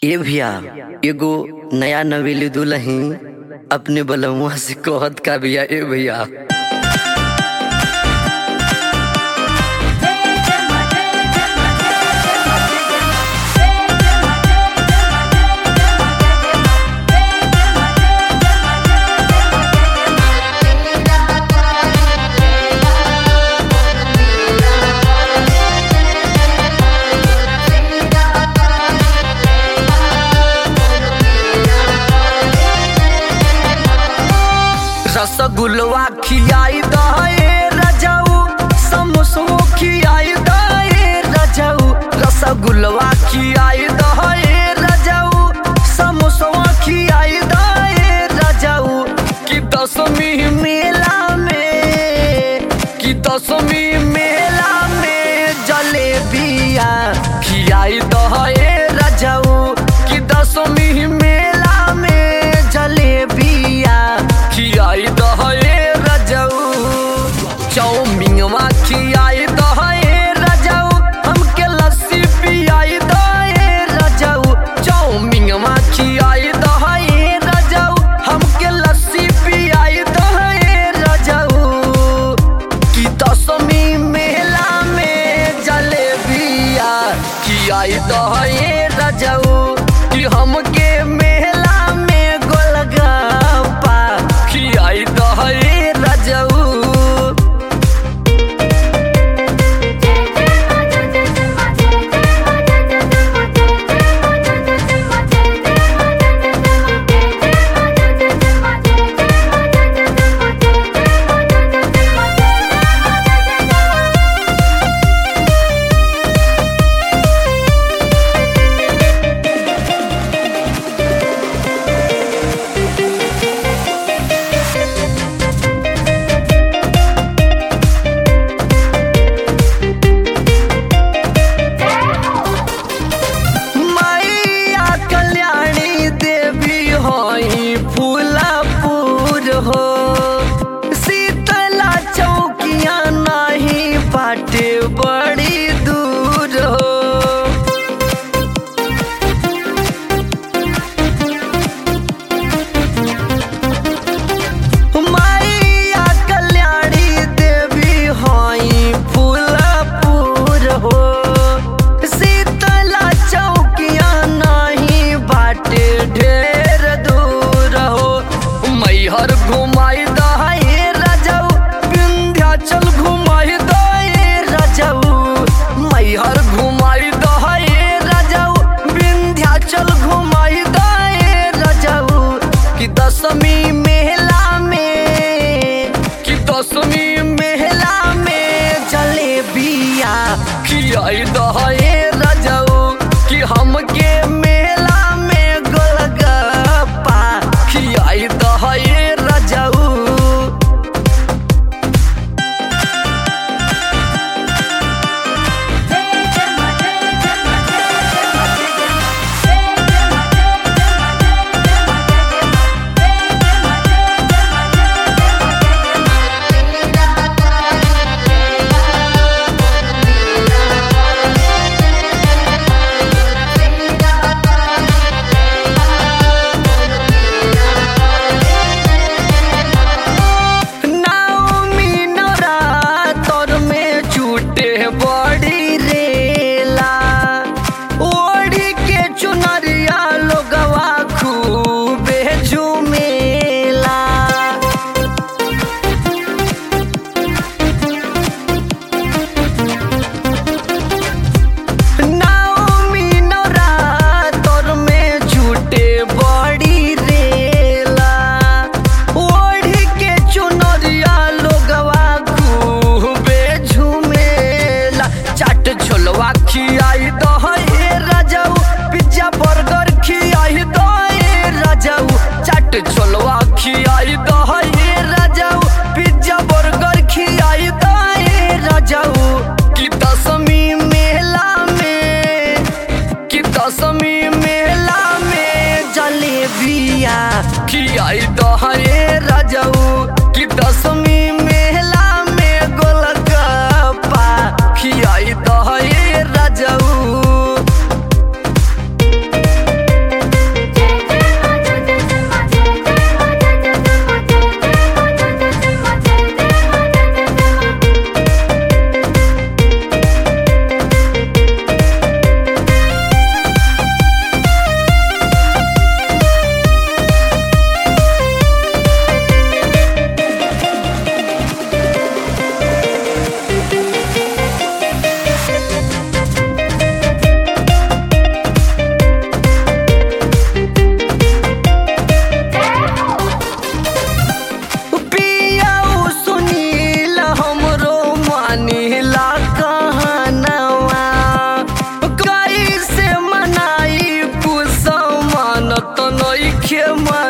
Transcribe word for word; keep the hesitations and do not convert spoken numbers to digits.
ए भैया एगो नया नवेली दुल्हन अपने बलमुआ से कहत का भैया ए भैया रसगुल्ला खियाई दे रजाऊ, समोसो खियाई दे रजाऊ। रसगुल्ला खियाई दे रजाऊ, समोसो खियाई दे रजाऊ। कि दसवीं मेला में कि दसवीं मेला में जलेबिया खियाई दे रजाऊ। कि दसवीं मेला में जलेबिया खियाई दहे रजाऊ। चाउमीनवा खियाई दहे रजाऊ, हमके लस्सी पियाई दहे रजाऊ। चाउमीनवा खियाई दहे रजाऊ, हमके लस्सी पियाई दहे रजाऊ। कि दसवीं मेला में जलेबिया खियाई दहे रजाऊ। कि हमके मेला में गोलगप्पा खियाई दहे रजाऊ। बड़ी दूर हो मैया कल्याणी देवी होई फूलपुर हो। शीतला चौकिया नहीं बाटे ढेर दूर हो। मैहर घुमाई दहे रजाऊ, विंध्याचल घुमाई मैहर घुमाई दहे रजाऊ, विंध्याचल घुमाई दहे रजाऊ। कि दसवीं मेला में कि दसवीं मेला में जलेबिया खियाई दहे रजाऊ। कि हमके मेला में गोलगप्पा खियाई दहे रजाऊ। बड़ी रेला ओढ़ी के चुनरिया लोगवा खूबे झूमेला। नवमी नवरात्र में झूठे बड़ी रेला ओढ़ी के चुनरिया लोगवा खूबे झूमेला। चाट छोलवा खियाई दहे रजाऊ, पिज्जा बर्गर खियाई दहे रजाऊ। चाट छोलवा खियाई दहे रजाऊ, पिज्जा बर्गर खियाई दहे रजाऊ। कि दसवीं मेला में कि दसवीं मेला में जलेबिया खियाई दहे रजाऊ। कि दसवीं मेला में गोलगप्पा खियाई दहे रजाऊ। के